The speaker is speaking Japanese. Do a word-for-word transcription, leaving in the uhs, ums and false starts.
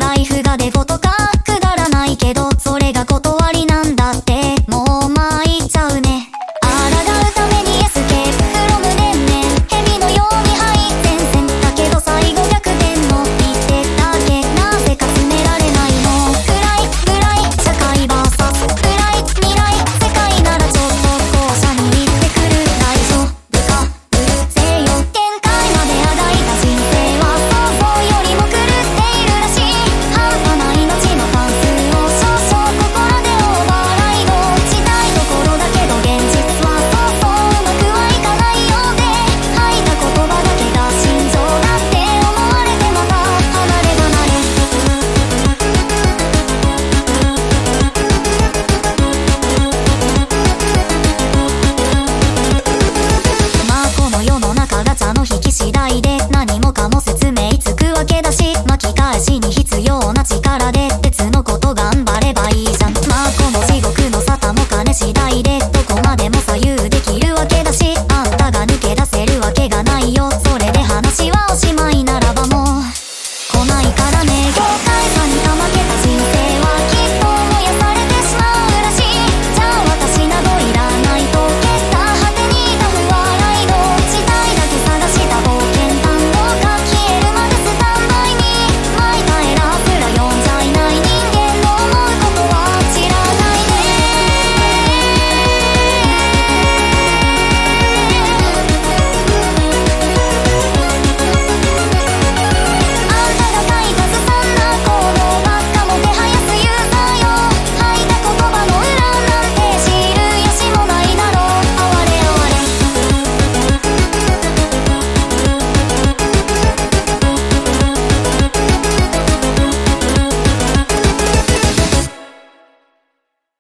財布がデフォとかくだらないけど、それが断りなんだって、もう参っちゃうね。抗うためにエスケープフロム年々、蛇のように入って前線だけど最後逆転も言ってただけ、なぜか詰められないの。暗い暗い社会 ブイエス 暗い未来世界ならちょっと後者に行ってくる。大丈夫かうるせえよ、限界まであがいた人生は想像よりも狂っているらしい。半端な命の関数を少々ここらでオーバーライドしたいところだけど、現実はそうそううまくはいかないようで、吐いた言葉だけが心情だって思われてまた離れ離れ。まあこの世の中ガチャの引き次第で何もかも説明つくわけだし、巻き返しに必要な力で